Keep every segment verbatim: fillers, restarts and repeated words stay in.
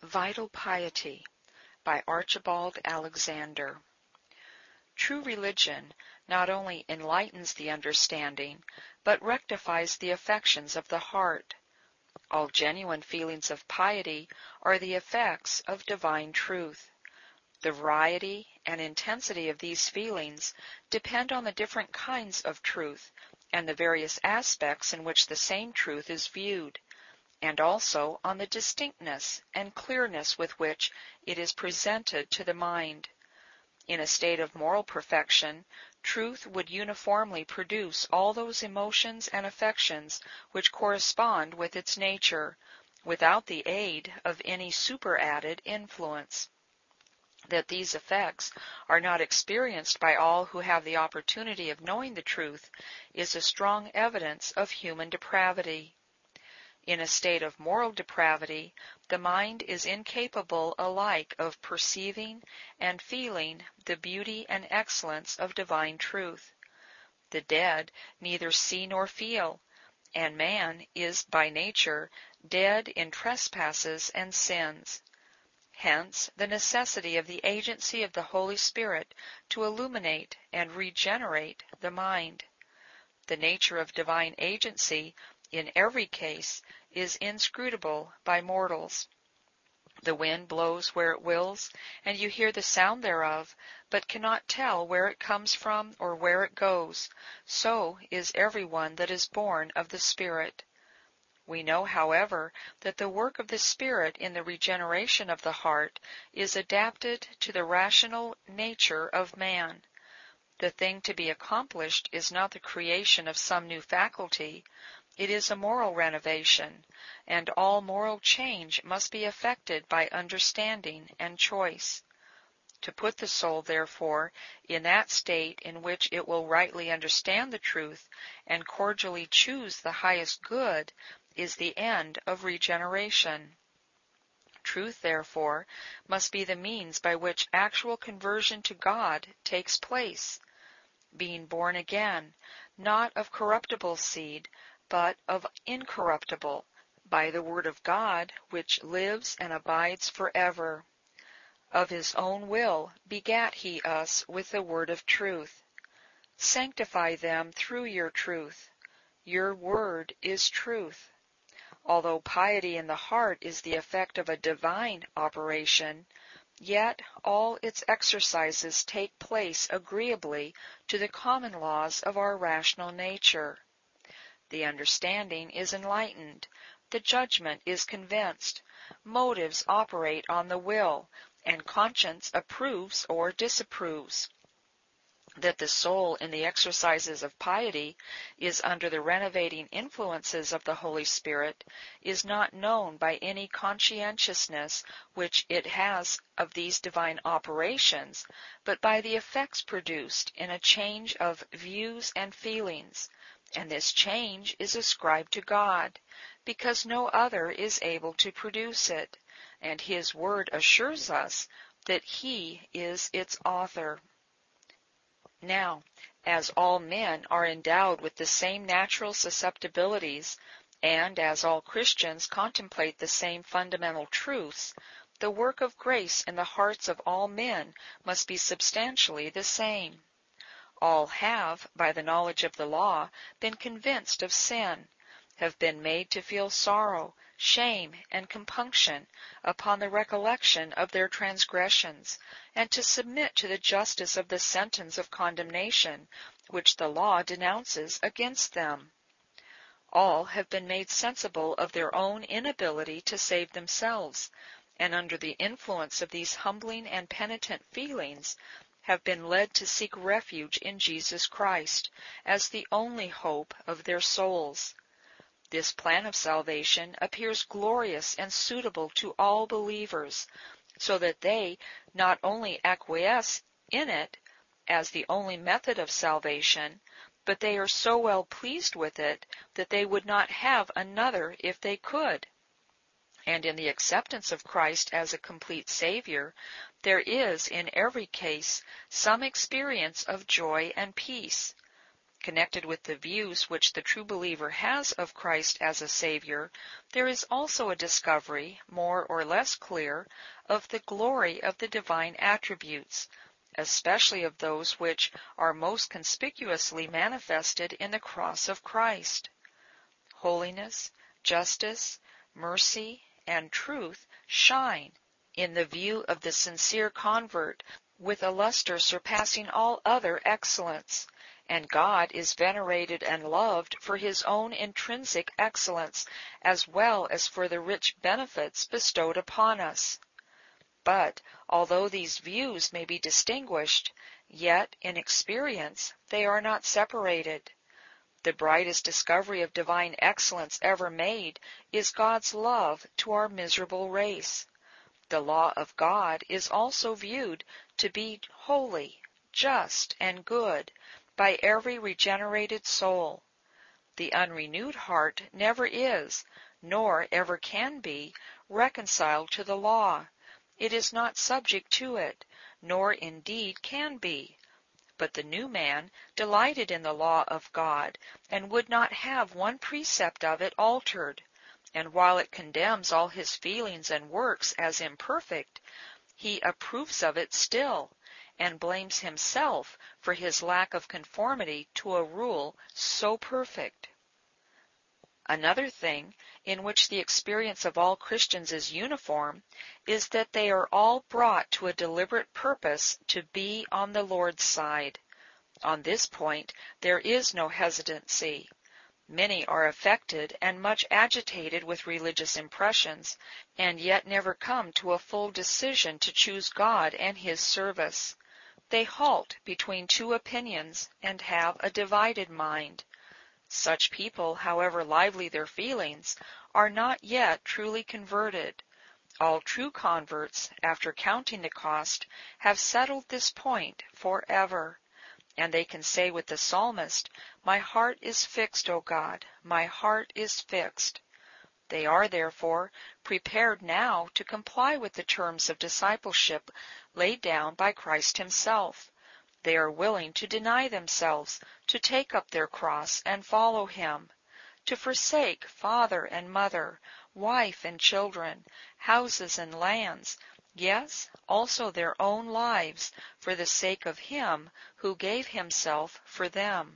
Vital Piety by Archibald Alexander. True religion not only enlightens the understanding, but rectifies the affections of the heart. All genuine feelings of piety are the effects of divine truth. The variety and intensity of these feelings depend on the different kinds of truth and the various aspects in which the same truth is viewed, and also on the distinctness and clearness with which it is presented to the mind. In a state of moral perfection, truth would uniformly produce all those emotions and affections which correspond with its nature, without the aid of any superadded influence. That these effects are not experienced by all who have the opportunity of knowing the truth is a strong evidence of human depravity. In a state of moral depravity, the mind is incapable alike of perceiving and feeling the beauty and excellence of divine truth. The dead neither see nor feel, and man is by nature dead in trespasses and sins. Hence the necessity of the agency of the Holy Spirit to illuminate and regenerate the mind. The nature of divine agency in every case is inscrutable by mortals. The wind blows where it wills, and you hear the sound thereof, but cannot tell where it comes from or where it goes. So is every one that is born of the Spirit. We know, however, that the work of the Spirit in the regeneration of the heart is adapted to the rational nature of man. The thing to be accomplished is not the creation of some new faculty. It is a moral renovation, and all moral change must be effected by understanding and choice. To put the soul, therefore, in that state in which it will rightly understand the truth and cordially choose the highest good is the end of regeneration. Truth, therefore, must be the means by which actual conversion to God takes place. Being born again, not of corruptible seed, but of incorruptible, by the word of God, which lives and abides forever. Of his own will begat he us with the word of truth. Sanctify them through your truth. Your word is truth. Although piety in the heart is the effect of a divine operation, yet all its exercises take place agreeably to the common laws of our rational nature. The understanding is enlightened, the judgment is convinced, motives operate on the will, and conscience approves or disapproves. That the soul in the exercises of piety is under the renovating influences of the Holy Spirit is not known by any conscientiousness which it has of these divine operations, but by the effects produced in a change of views and feelings, and this change is ascribed to God, because no other is able to produce it, and his word assures us that he is its author. Now, as all men are endowed with the same natural susceptibilities, and as all Christians contemplate the same fundamental truths, the work of grace in the hearts of all men must be substantially the same. All have, by the knowledge of the law, been convinced of sin, have been made to feel sorrow, shame, and compunction upon the recollection of their transgressions, and to submit to the justice of the sentence of condemnation which the law denounces against them. All have been made sensible of their own inability to save themselves, and under the influence of these humbling and penitent feelings have been led to seek refuge in Jesus Christ as the only hope of their souls. This plan of salvation appears glorious and suitable to all believers, so that they not only acquiesce in it as the only method of salvation, but they are so well pleased with it that they would not have another if they could. And in the acceptance of Christ as a complete Savior, there is in every case some experience of joy and peace. Connected with the views which the true believer has of Christ as a Savior, there is also a discovery, more or less clear, of the glory of the divine attributes, especially of those which are most conspicuously manifested in the cross of Christ. Holiness, justice, mercy, and truth shine in the view of the sincere convert with a luster surpassing all other excellence, and God is venerated and loved for his own intrinsic excellence as well as for the rich benefits bestowed upon us. But, although these views may be distinguished, yet in experience they are not separated. The brightest discovery of divine excellence ever made is God's love to our miserable race. The law of God is also viewed to be holy, just, and good by every regenerated soul. The unrenewed heart never is, nor ever can be, reconciled to the law. It is not subject to it, nor indeed can be. But the new man delighted in the law of God, and would not have one precept of it altered. And while it condemns all his feelings and works as imperfect, he approves of it still, and blames himself for his lack of conformity to a rule so perfect. Another thing, in which the experience of all Christians is uniform, is that they are all brought to a deliberate purpose to be on the Lord's side. On this point there is no hesitancy. Many are affected and much agitated with religious impressions, and yet never come to a full decision to choose God and his service. They halt between two opinions and have a divided mind. Such people, however lively their feelings, are not yet truly converted. All true converts, after counting the cost, have settled this point forever. And they can say with the psalmist, "My heart is fixed, O God, my heart is fixed." They are, therefore, prepared now to comply with the terms of discipleship laid down by Christ himself. They are willing to deny themselves, to take up their cross and follow him, to forsake father and mother, wife and children, houses and lands, yes, also their own lives, for the sake of him who gave himself for them.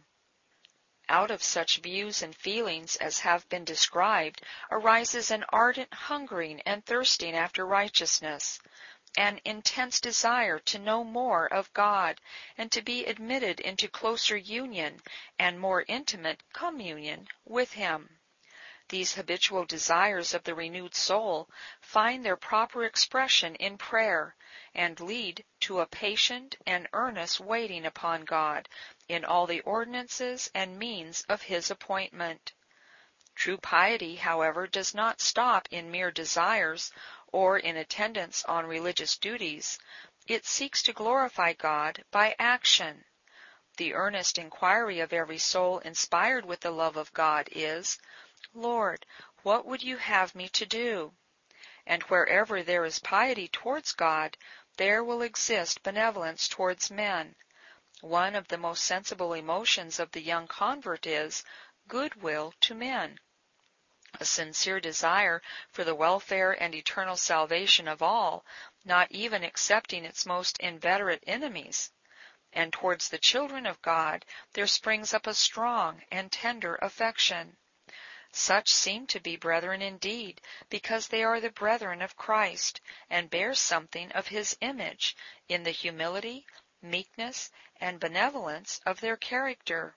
Out of such views and feelings as have been described arises an ardent hungering and thirsting after righteousness, an intense desire to know more of God and to be admitted into closer union and more intimate communion with him. These habitual desires of the renewed soul find their proper expression in prayer and lead to a patient and earnest waiting upon God in all the ordinances and means of his appointment. True piety, however, does not stop in mere desires or in attendance on religious duties. It seeks to glorify God by action. The earnest inquiry of every soul inspired with the love of God is, "Lord, what would you have me to do?" And wherever there is piety towards God, there will exist benevolence towards men. One of the most sensible emotions of the young convert is goodwill to men, a sincere desire for the welfare and eternal salvation of all, not even excepting its most inveterate enemies. And towards the children of God there springs up a strong and tender affection. Such seem to be brethren indeed, because they are the brethren of Christ, and bear something of his image in the humility, meekness, and benevolence of their character.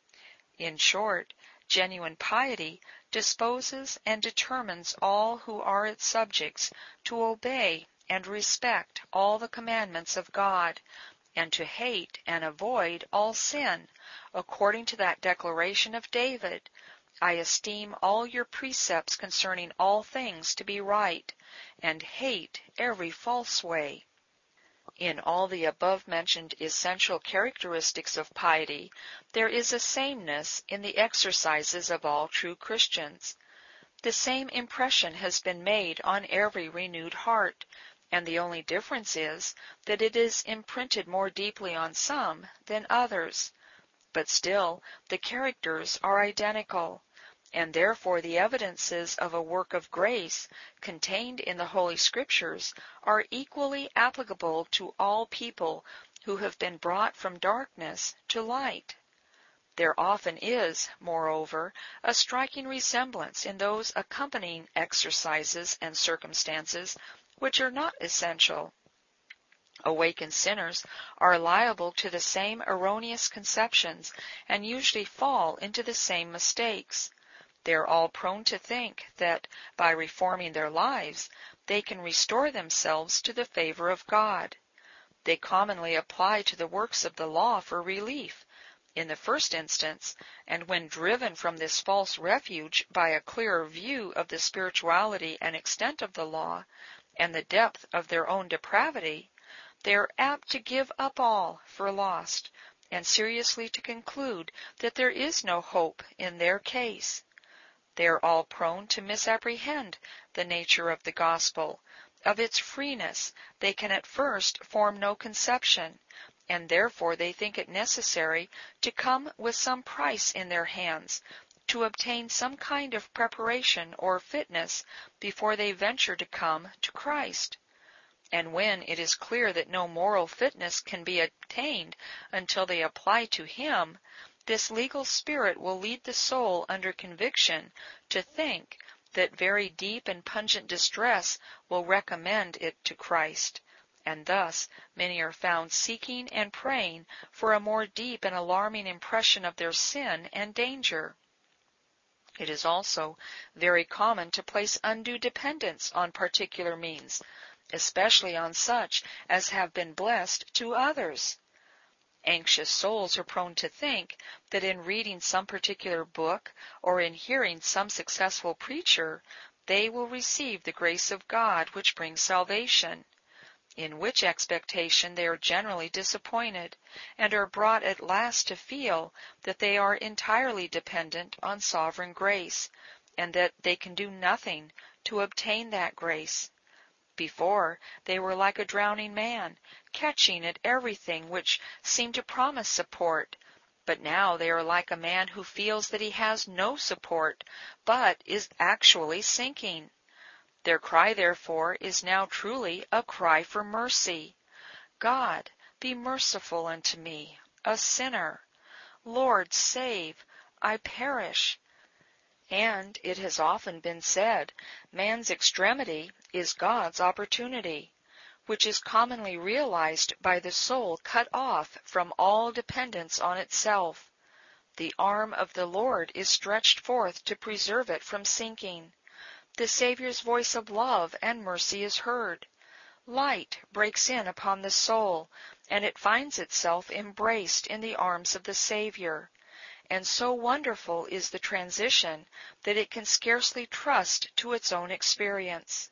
In short, genuine piety disposes and determines all who are its subjects to obey and respect all the commandments of God, and to hate and avoid all sin, according to that declaration of David, "I esteem all your precepts concerning all things to be right, and hate every false way." In all the above-mentioned essential characteristics of piety, there is a sameness in the exercises of all true Christians. The same impression has been made on every renewed heart, and the only difference is that it is imprinted more deeply on some than others. but still the characters are identical, and therefore the evidences of a work of grace contained in the Holy Scriptures are equally applicable to all people who have been brought from darkness to light. There often is, moreover, a striking resemblance in those accompanying exercises and circumstances which are not essential. Awakened sinners are liable to the same erroneous conceptions and usually fall into the same mistakes. They are all prone to think that, by reforming their lives, they can restore themselves to the favor of God. They commonly apply to the works of the law for relief, in the first instance, and when driven from this false refuge by a clearer view of the spirituality and extent of the law, and the depth of their own depravity, they are apt to give up all for lost, and seriously to conclude that there is no hope in their case. They are all prone to misapprehend the nature of the gospel. Of its freeness they can at first form no conception, and therefore they think it necessary to come with some price in their hands, to obtain some kind of preparation or fitness before they venture to come to Christ. And when it is clear that no moral fitness can be attained until they apply to Him, this legal spirit will lead the soul under conviction to think that very deep and pungent distress will recommend it to Christ, and thus many are found seeking and praying for a more deep and alarming impression of their sin and danger. It is also very common to place undue dependence on particular means, especially on such as have been blessed to others. Anxious souls are prone to think that in reading some particular book or in hearing some successful preacher, they will receive the grace of God which brings salvation, in which expectation they are generally disappointed, and are brought at last to feel that they are entirely dependent on sovereign grace, and that they can do nothing to obtain that grace. Before, they were like a drowning man, catching at everything which seemed to promise support, but now they are like a man who feels that he has no support, but is actually sinking. Their cry, therefore, is now truly a cry for mercy. God, be merciful unto me, a sinner. Lord, save, I perish. And it has often been said, man's extremity is God's opportunity, which is commonly realized by the soul cut off from all dependence on itself. The arm of the Lord is stretched forth to preserve it from sinking. The Savior's voice of love and mercy is heard. Light breaks in upon the soul, and it finds itself embraced in the arms of the Savior. And so wonderful is the transition that it can scarcely trust to its own experience.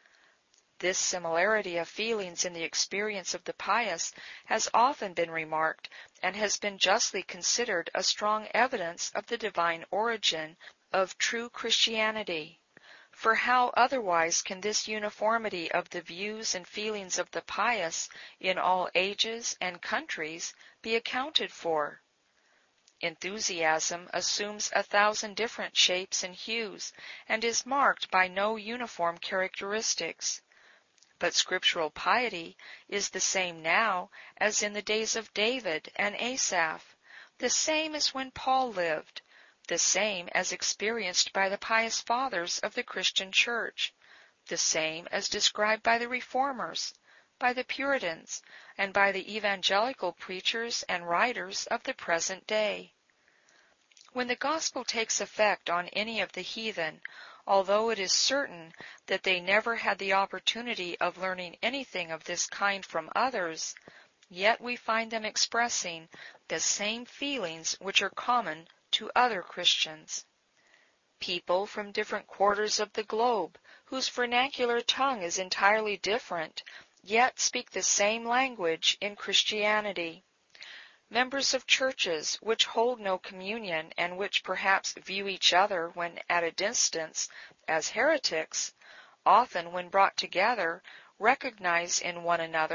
This similarity of feelings in the experience of the pious has often been remarked, and has been justly considered a strong evidence of the divine origin of true Christianity. For how otherwise can this uniformity of the views and feelings of the pious in all ages and countries be accounted for? Enthusiasm assumes a thousand different shapes and hues, and is marked by no uniform characteristics. But scriptural piety is the same now as in the days of David and Asaph, the same as when Paul lived, the same as experienced by the pious fathers of the Christian Church, the same as described by the Reformers, by the Puritans, and by the evangelical preachers and writers of the present day. When the gospel takes effect on any of the heathen, although it is certain that they never had the opportunity of learning anything of this kind from others, yet we find them expressing the same feelings which are common to other Christians. People from different quarters of the globe, whose vernacular tongue is entirely different, yet speak the same language in Christianity. Members of churches which hold no communion, and which perhaps view each other, when at a distance, as heretics, often, when brought together, recognize in one another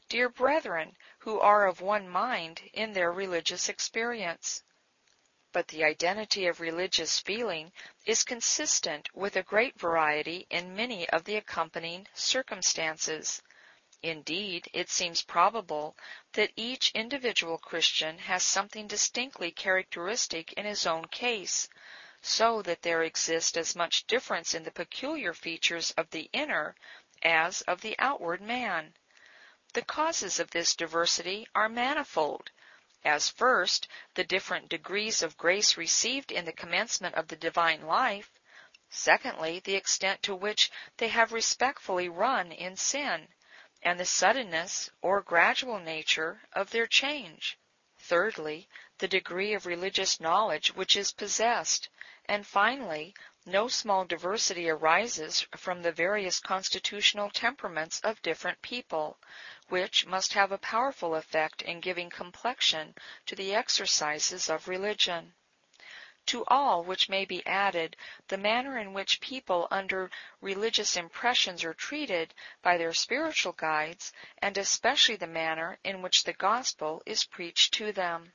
dear brethren who are of one mind in their religious experience. But the identity of religious feeling is consistent with a great variety in many of the accompanying circumstances. Indeed, it seems probable that each individual Christian has something distinctly characteristic in his own case, so that there exists as much difference in the peculiar features of the inner as of the outward man. The causes of this diversity are manifold, as first, the different degrees of grace received in the commencement of the divine life; secondly, the extent to which they have respectfully run in sin, and the suddenness or gradual nature of their change; thirdly, the degree of religious knowledge which is possessed; and finally, no small diversity arises from the various constitutional temperaments of different people, which must have a powerful effect in giving complexion to the exercises of religion. To all which may be added the manner in which people under religious impressions are treated by their spiritual guides, and especially the manner in which the gospel is preached to them.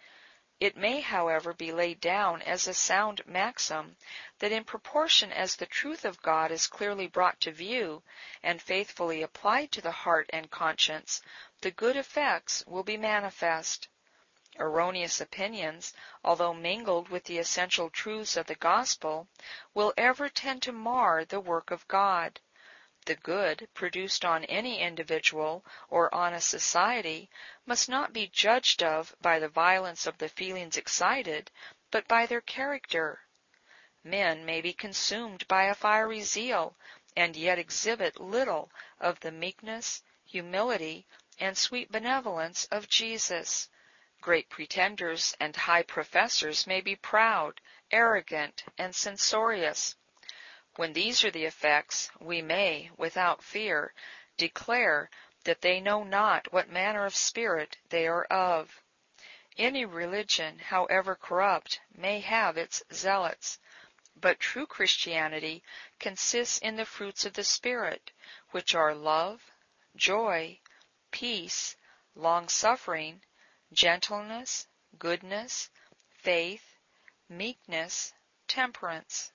It may, however, be laid down as a sound maxim that in proportion as the truth of God is clearly brought to view and faithfully applied to the heart and conscience, the good effects will be manifest. Erroneous opinions, although mingled with the essential truths of the gospel, will ever tend to mar the work of God. The good produced on any individual or on a society must not be judged of by the violence of the feelings excited, but by their character. Men may be consumed by a fiery zeal, and yet exhibit little of the meekness, humility, and sweet benevolence of Jesus. Great pretenders and high professors may be proud, arrogant, and censorious. When these are the effects, we may, without fear, declare that they know not what manner of spirit they are of. Any religion, however corrupt, may have its zealots, but true Christianity consists in the fruits of the Spirit, which are love, joy, peace, long-suffering, gentleness, goodness, faith, meekness, temperance.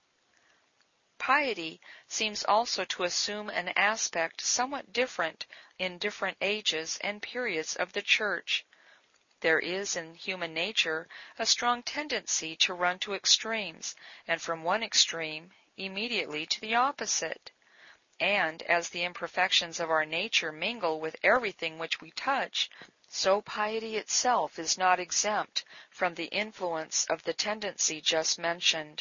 Piety seems also to assume an aspect somewhat different in different ages and periods of the Church. There is in human nature a strong tendency to run to extremes, and from one extreme immediately to the opposite. And as the imperfections of our nature mingle with everything which we touch, so piety itself is not exempt from the influence of the tendency just mentioned.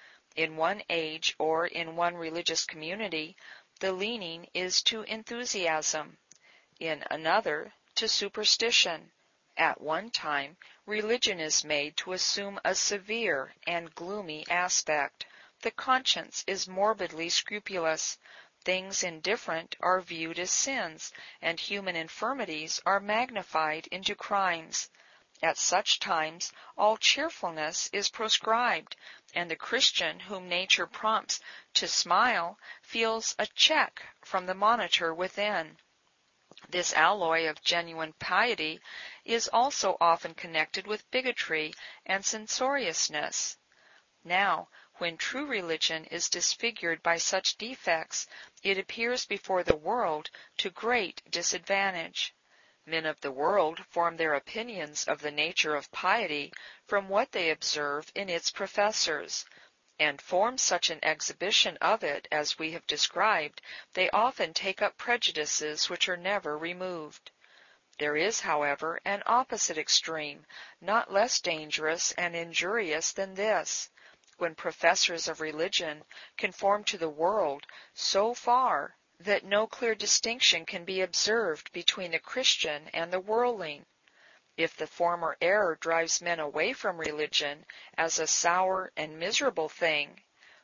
In one age or in one religious community, the leaning is to enthusiasm; in another, to superstition. At one time, religion is made to assume a severe and gloomy aspect. The conscience is morbidly scrupulous. Things indifferent are viewed as sins, and human infirmities are magnified into crimes. At such times all cheerfulness is proscribed, and the Christian whom nature prompts to smile feels a check from the monitor within. This alloy of genuine piety is also often connected with bigotry and censoriousness. Now, when true religion is disfigured by such defects, it appears before the world to great disadvantage. Men of the world form their opinions of the nature of piety from what they observe in its professors, and form such an exhibition of it as we have described, they often take up prejudices which are never removed. There is, however, an opposite extreme, not less dangerous and injurious than this, when professors of religion conform to the world so far that no clear distinction can be observed between the Christian and the worldling. If the former error drives men away from religion as a sour and miserable thing,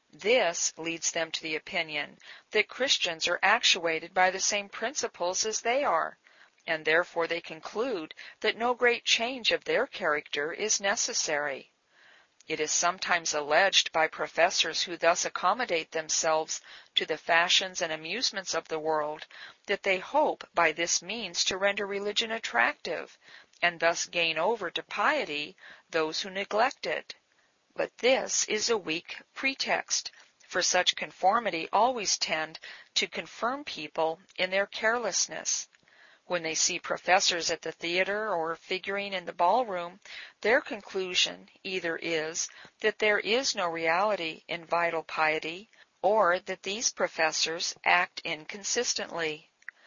this leads them to the opinion that Christians are actuated by the same principles as they are, and therefore they conclude that no great change of their character is necessary. It is sometimes alleged by professors who thus accommodate themselves to the fashions and amusements of the world that they hope by this means to render religion attractive, and thus gain over to piety those who neglect it. But this is a weak pretext, for such conformity always tend to confirm people in their carelessness. When they see professors at the theater or figuring in the ballroom, their conclusion either is that there is no reality in vital piety, or that these professors act inconsistently.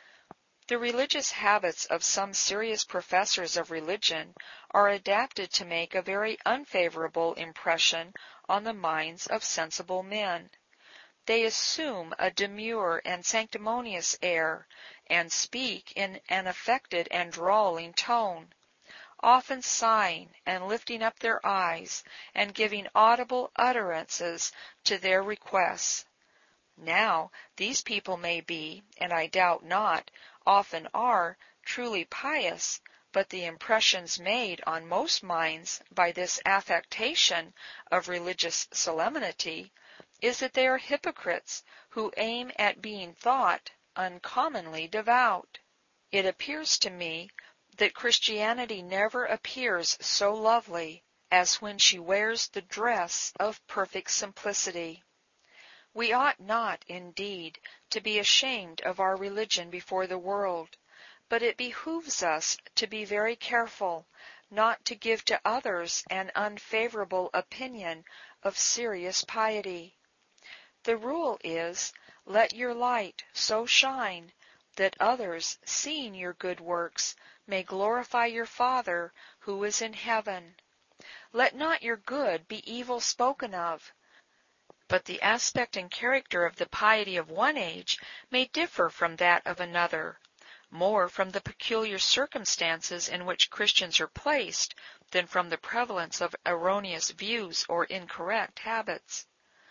The religious habits of some serious professors of religion are adapted to make a very unfavorable impression on the minds of sensible men. They assume a demure and sanctimonious air, and speak in an affected and drawling tone, often sighing and lifting up their eyes, and giving audible utterances to their requests. Now, these people may be, and I doubt not, often are, truly pious, but the impressions made on most minds by this affectation of religious solemnity is that they are hypocrites who aim at being thought uncommonly devout. It appears to me that Christianity never appears so lovely as when she wears the dress of perfect simplicity. We ought not, indeed, to be ashamed of our religion before the world, but it behooves us to be very careful not to give to others an unfavorable opinion of serious piety. The rule is, let your light so shine that others, seeing your good works, may glorify your Father who is in heaven. Let not your good be evil spoken of, but the aspect and character of the piety of one age may differ from that of another, more from the peculiar circumstances in which Christians are placed than from the prevalence of erroneous views or incorrect habits.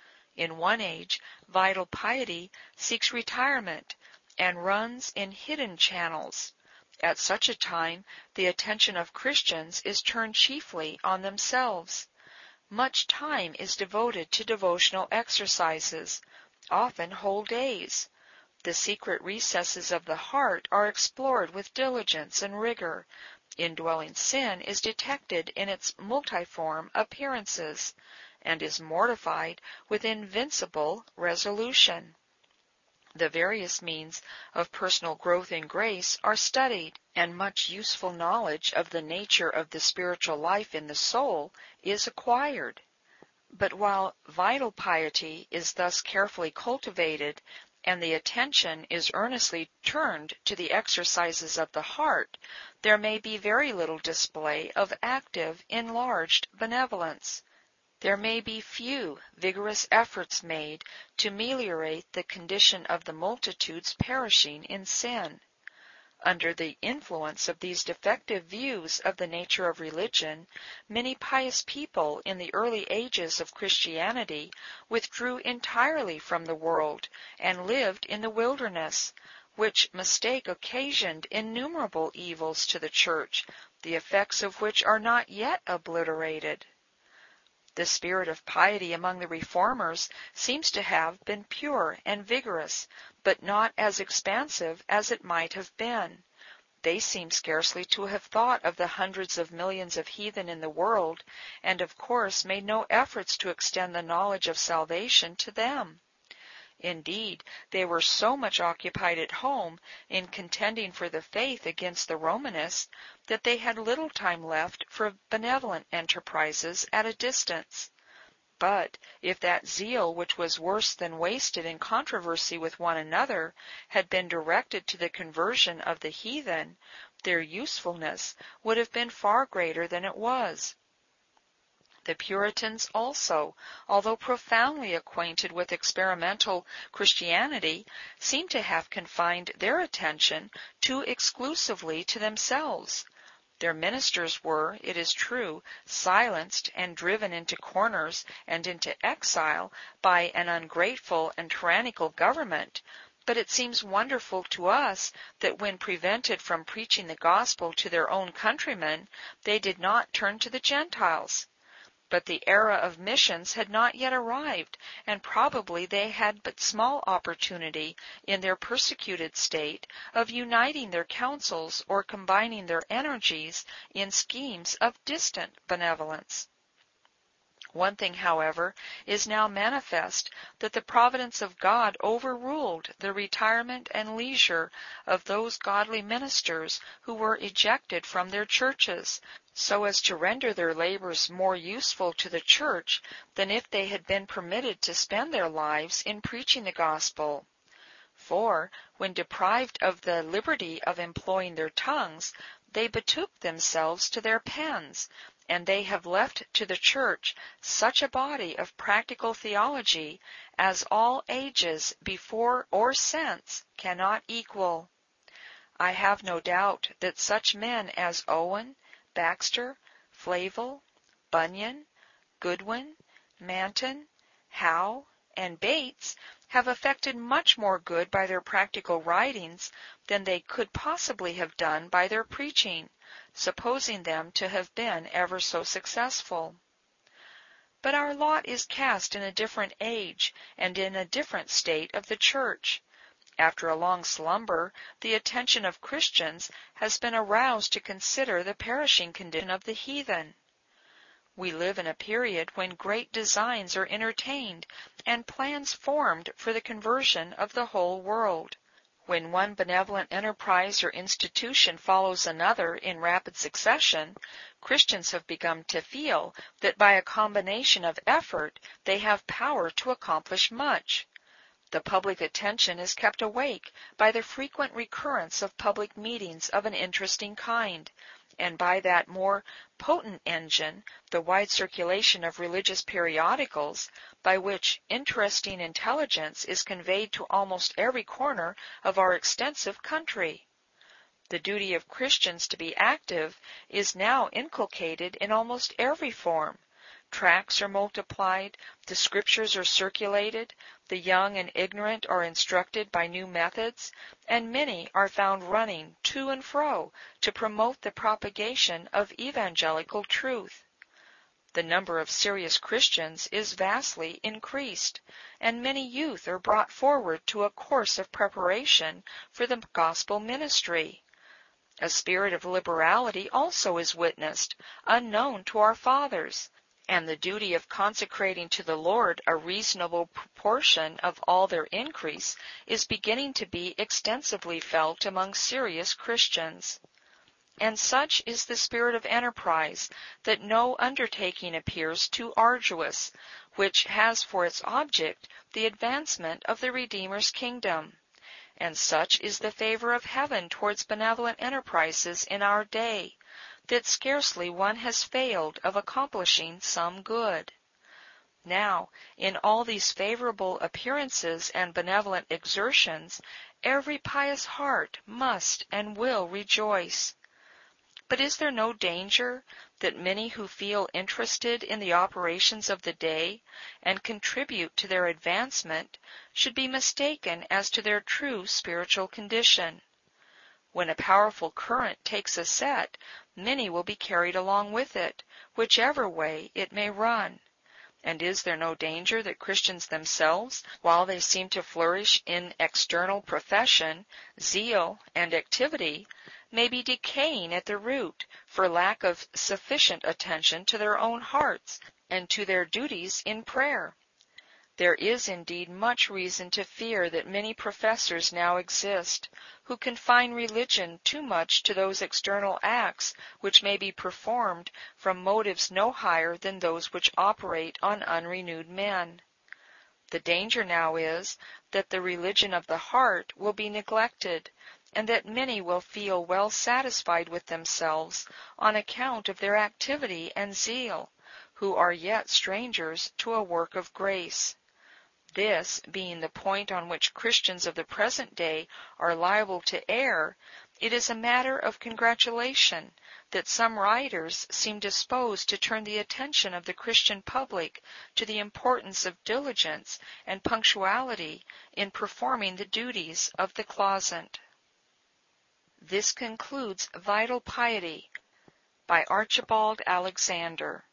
In one age, vital piety seeks retirement and runs in hidden channels. At such a time, the attention of Christians is turned chiefly on themselves. Much time is devoted to devotional exercises, often whole days. The secret recesses of the heart are explored with diligence and rigor. Indwelling sin is detected in its multiform appearances, and is mortified with invincible resolution. The various means of personal growth in grace are studied, and much useful knowledge of the nature of the spiritual life in the soul is acquired. But while vital piety is thus carefully cultivated, and the attention is earnestly turned to the exercises of the heart, there may be very little display of active, enlarged benevolence. There may be few vigorous efforts made to ameliorate the condition of the multitudes perishing in sin. Under the influence of these defective views of the nature of religion, many pious people in the early ages of Christianity withdrew entirely from the world and lived in the wilderness, which mistake occasioned innumerable evils to the Church, the effects of which are not yet obliterated. The spirit of piety among the reformers seems to have been pure and vigorous, but not as expansive as it might have been. They seem scarcely to have thought of the hundreds of millions of heathen in the world, and of course made no efforts to extend the knowledge of salvation to them. Indeed, they were so much occupied at home in contending for the faith against the Romanists that they had little time left for benevolent enterprises at a distance. But if that zeal which was worse than wasted in controversy with one another had been directed to the conversion of the heathen, their usefulness would have been far greater than it was. The Puritans also, although profoundly acquainted with experimental Christianity, seem to have confined their attention too exclusively to themselves. Their ministers were, it is true, silenced and driven into corners and into exile by an ungrateful and tyrannical government, but it seems wonderful to us that when prevented from preaching the gospel to their own countrymen, they did not turn to the Gentiles. But the era of missions had not yet arrived, and probably they had but small opportunity, in their persecuted state, of uniting their counsels or combining their energies in schemes of distant benevolence. One thing, however, is now manifest, that the providence of God overruled the retirement and leisure of those godly ministers who were ejected from their churches, so as to render their labors more useful to the church than if they had been permitted to spend their lives in preaching the gospel. For, when deprived of the liberty of employing their tongues, they betook themselves to their pens, and they have left to the church such a body of practical theology as all ages before or since cannot equal. I have no doubt that such men as Owen, Baxter, Flavel, Bunyan, Goodwin, Manton, Howe, and Bates have effected much more good by their practical writings than they could possibly have done by their preaching, supposing them to have been ever so successful. But our lot is cast in a different age and in a different state of the church. After a long slumber, the attention of Christians has been aroused to consider the perishing condition of the heathen. We live in a period when great designs are entertained and plans formed for the conversion of the whole world. When one benevolent enterprise or institution follows another in rapid succession, Christians have begun to feel that by a combination of effort they have power to accomplish much. The public attention is kept awake by the frequent recurrence of public meetings of an interesting kind, and by that more potent engine, the wide circulation of religious periodicals, by which interesting intelligence is conveyed to almost every corner of our extensive country. The duty of Christians to be active is now inculcated in almost every form. Tracts are multiplied, the Scriptures are circulated, the young and ignorant are instructed by new methods, and many are found running to and fro to promote the propagation of evangelical truth. The number of serious Christians is vastly increased, and many youth are brought forward to a course of preparation for the gospel ministry. A spirit of liberality also is witnessed, unknown to our fathers, and the duty of consecrating to the Lord a reasonable proportion of all their increase is beginning to be extensively felt among serious Christians. And such is the spirit of enterprise that no undertaking appears too arduous, which has for its object the advancement of the Redeemer's kingdom. And such is the favor of heaven towards benevolent enterprises in our day, that scarcely one has failed of accomplishing some good. Now, in all these favorable appearances and benevolent exertions, every pious heart must and will rejoice. But is there no danger that many who feel interested in the operations of the day and contribute to their advancement should be mistaken as to their true spiritual condition? When a powerful current takes a set, many will be carried along with it, whichever way it may run. And is there no danger that Christians themselves, while they seem to flourish in external profession, zeal, and activity, may be decaying at the root for lack of sufficient attention to their own hearts and to their duties in prayer? There is indeed much reason to fear that many professors now exist, who confine religion too much to those external acts which may be performed from motives no higher than those which operate on unrenewed men. The danger now is that the religion of the heart will be neglected, and that many will feel well satisfied with themselves on account of their activity and zeal, who are yet strangers to a work of grace. This being the point on which Christians of the present day are liable to err, it is a matter of congratulation that some writers seem disposed to turn the attention of the Christian public to the importance of diligence and punctuality in performing the duties of the closet. This concludes Vital Piety by Archibald Alexander.